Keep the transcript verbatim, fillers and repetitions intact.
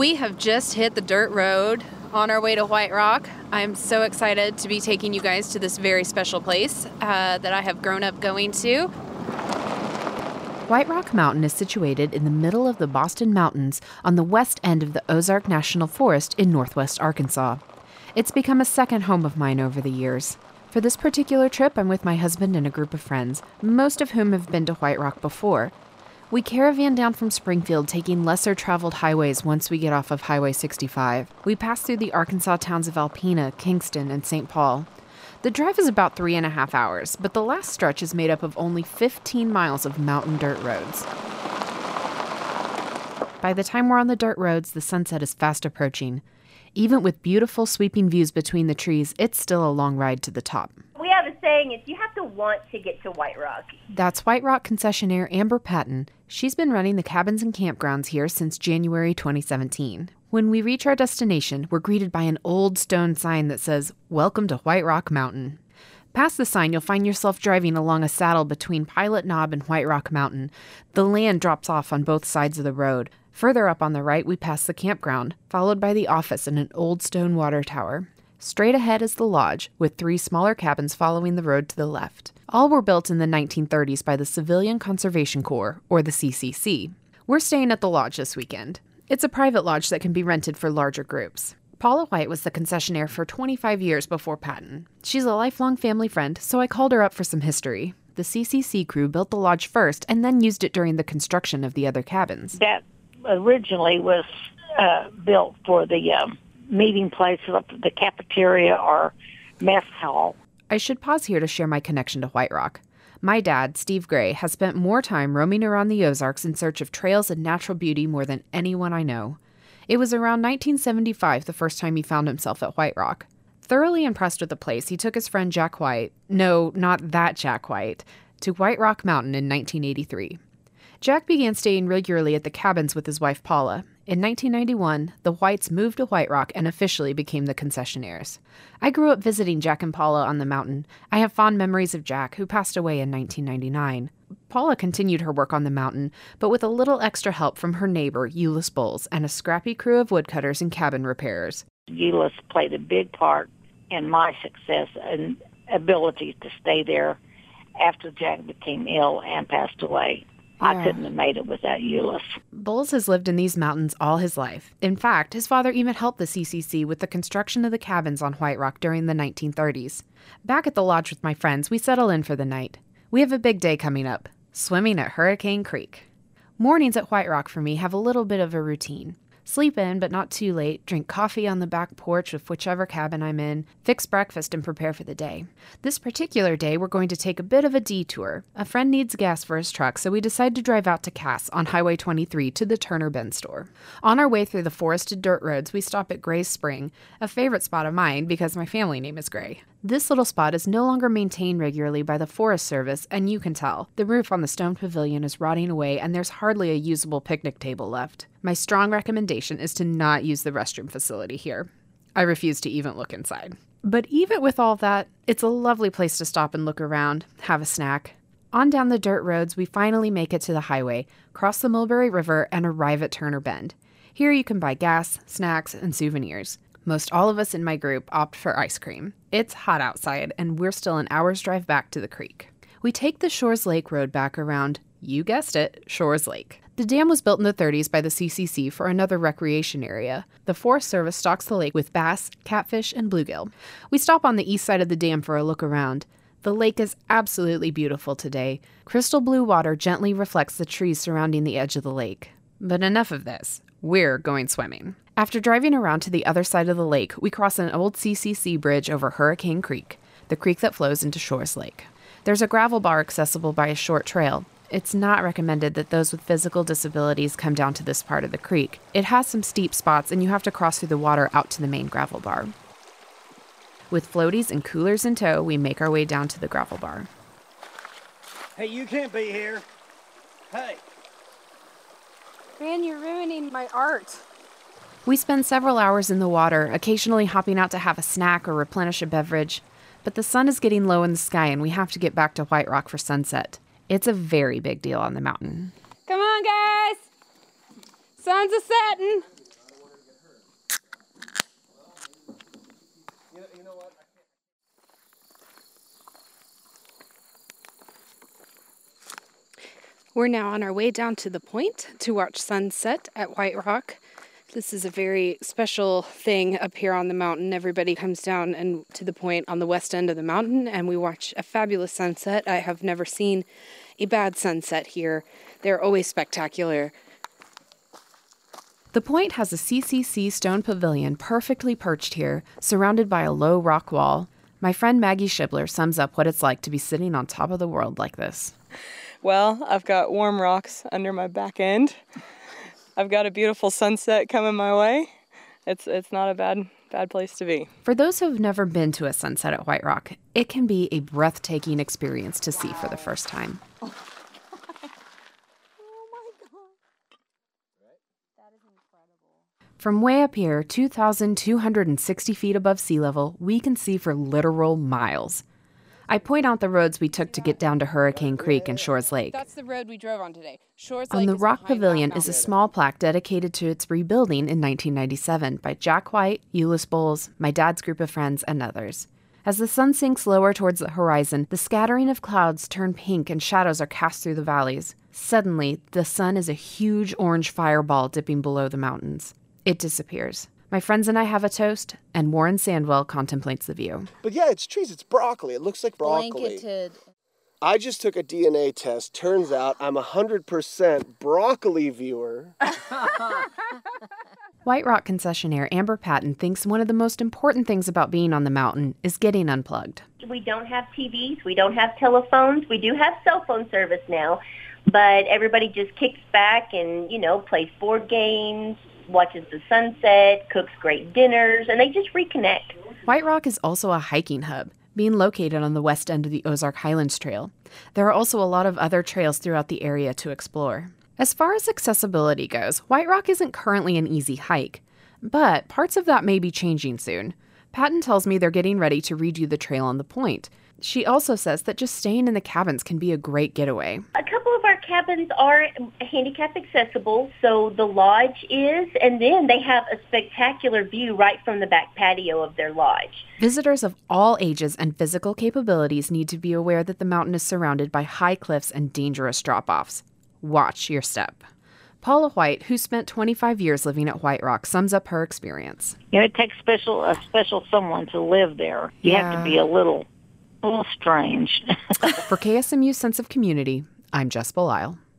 We have just hit the dirt road on our way to White Rock. I'm so excited to be taking you guys to this very special place uh, that I have grown up going to. White Rock Mountain is situated in the middle of the Boston Mountains on the west end of the Ozark National Forest in northwest Arkansas. It's become a second home of mine over the years. For this particular trip, I'm with my husband and a group of friends, most of whom have been to White Rock before. We caravan down from Springfield, taking lesser-traveled highways once we get off of Highway sixty-five. We pass through the Arkansas towns of Alpena, Kingston, and Saint Paul. The drive is about three and a half hours, but the last stretch is made up of only fifteen miles of mountain dirt roads. By the time we're on the dirt roads, the sunset is fast approaching. Even with beautiful sweeping views between the trees, it's still a long ride to the top. We have a saying, it's you have to want to get to White Rock. That's White Rock concessionaire Amber Patton. She's been running the cabins and campgrounds here since January twenty seventeen. When we reach our destination, we're greeted by an old stone sign that says, "Welcome to White Rock Mountain." Past the sign, you'll find yourself driving along a saddle between Pilot Knob and White Rock Mountain. The land drops off on both sides of the road. Further up on the right, we pass the campground, followed by the office and an old stone water tower. Straight ahead is the lodge, with three smaller cabins following the road to the left. All were built in the nineteen thirties by the Civilian Conservation Corps, or the C C C. We're staying at the lodge this weekend. It's a private lodge that can be rented for larger groups. Paula White was the concessionaire for twenty-five years before Patton. She's a lifelong family friend, so I called her up for some history. The C C C crew built the lodge first and then used it during the construction of the other cabins. That originally was uh, built for the um, meeting place, the cafeteria or mess hall. I should pause here to share my connection to White Rock. My dad, Steve Gray, has spent more time roaming around the Ozarks in search of trails and natural beauty more than anyone I know. It was around nineteen seventy-five the first time he found himself at White Rock. Thoroughly impressed with the place, he took his friend Jack White, no, not that Jack White, to White Rock Mountain in nineteen eighty-three. Jack began staying regularly at the cabins with his wife Paula. In nineteen ninety-one, the Whites moved to White Rock and officially became the concessionaires. I grew up visiting Jack and Paula on the mountain. I have fond memories of Jack, who passed away in nineteen ninety-nine. Paula continued her work on the mountain, but with a little extra help from her neighbor, Euless Bowles, and a scrappy crew of woodcutters and cabin repairers. Euless played a big part in my success and ability to stay there after Jack became ill and passed away. Yeah. I couldn't have made it without Euless. Bowles has lived in these mountains all his life. In fact, his father even helped the C C C with the construction of the cabins on White Rock during the nineteen thirties. Back at the lodge with my friends, we settle in for the night. We have a big day coming up, swimming at Hurricane Creek. Mornings at White Rock for me have a little bit of a routine. Sleep in, but not too late, drink coffee on the back porch of whichever cabin I'm in, fix breakfast, and prepare for the day. This particular day, we're going to take a bit of a detour. A friend needs gas for his truck, so we decide to drive out to Cass on Highway twenty-three to the Turner Bend store. On our way through the forested dirt roads, we stop at Gray's Spring, a favorite spot of mine because my family name is Gray. This little spot is no longer maintained regularly by the Forest Service, and you can tell. The roof on the stone pavilion is rotting away, and there's hardly a usable picnic table left. My strong recommendation is to not use the restroom facility here. I refuse to even look inside. But even with all that, it's a lovely place to stop and look around, have a snack. On down the dirt roads, we finally make it to the highway, cross the Mulberry River, and arrive at Turner Bend. Here you can buy gas, snacks, and souvenirs. Most all of us in my group opt for ice cream. It's hot outside, and we're still an hour's drive back to the creek. We take the Shores Lake Road back around, you guessed it, Shores Lake. The dam was built in the thirties by the C C C for another recreation area. The Forest Service stocks the lake with bass, catfish, and bluegill. We stop on the east side of the dam for a look around. The lake is absolutely beautiful today. Crystal blue water gently reflects the trees surrounding the edge of the lake. But enough of this. We're going swimming. After driving around to the other side of the lake, we cross an old C C C bridge over Hurricane Creek, the creek that flows into Shores Lake. There's a gravel bar accessible by a short trail. It's not recommended that those with physical disabilities come down to this part of the creek. It has some steep spots, and you have to cross through the water out to the main gravel bar. With floaties and coolers in tow, we make our way down to the gravel bar. Hey, you can't be here. Hey. Man, you're ruining my art. We spend several hours in the water, occasionally hopping out to have a snack or replenish a beverage. But the sun is getting low in the sky, and we have to get back to White Rock for sunset. It's a very big deal on the mountain. Come on, guys. Sun's a setting. We're now on our way down to the point to watch sunset at White Rock. This is a very special thing up here on the mountain. Everybody comes down and to the point on the west end of the mountain, and we watch a fabulous sunset. I have never seen a bad sunset here. They're always spectacular. The point has a C C C stone pavilion perfectly perched here, surrounded by a low rock wall. My friend Maggie Shibler sums up what it's like to be sitting on top of the world like this. Well, I've got warm rocks under my back end. I've got a beautiful sunset coming my way. It's it's not a bad bad place to be. For those who have never been to a sunset at White Rock, it can be a breathtaking experience to see for the first time. Oh. From way up here, two thousand two hundred sixty feet above sea level, we can see for literal miles. I point out the roads we took to get down to Hurricane Creek and Shores Lake. That's the road we drove on today. Shores On Lake the is Rock behind Pavilion that is a mountain. small plaque dedicated to its rebuilding in nineteen ninety-seven by Jack White, Euless Bowles, my dad's group of friends, and others. As the sun sinks lower towards the horizon, the scattering of clouds turn pink and shadows are cast through the valleys. Suddenly, the sun is a huge orange fireball dipping below the mountains. It disappears. My friends and I have a toast, and Warren Sandwell contemplates the view. But yeah, it's trees. It's broccoli. It looks like broccoli. Blanketed. I just took a D N A test. Turns out I'm one hundred percent broccoli viewer. White Rock concessionaire Amber Patton thinks one of the most important things about being on the mountain is getting unplugged. We don't have T Vs. We don't have telephones. We do have cell phone service now, but everybody just kicks back and, you know, plays board games, watches the sunset, cooks great dinners, and they just reconnect. White Rock is also a hiking hub, being located on the west end of the Ozark Highlands Trail. There are also a lot of other trails throughout the area to explore. As far as accessibility goes, White Rock isn't currently an easy hike, but parts of that may be changing soon. Patton tells me they're getting ready to redo the trail on the point. She also says that just staying in the cabins can be a great getaway. A couple of our cabins are handicap accessible, so the lodge is, and then they have a spectacular view right from the back patio of their lodge. Visitors of all ages and physical capabilities need to be aware that the mountain is surrounded by high cliffs and dangerous drop-offs. Watch your step. Paula White, who spent twenty-five years living at White Rock, sums up her experience. You know, it takes special a special someone to live there. You Yeah. have to be a little, a little strange. For K S M U Sense of Community, I'm Jess Belisle.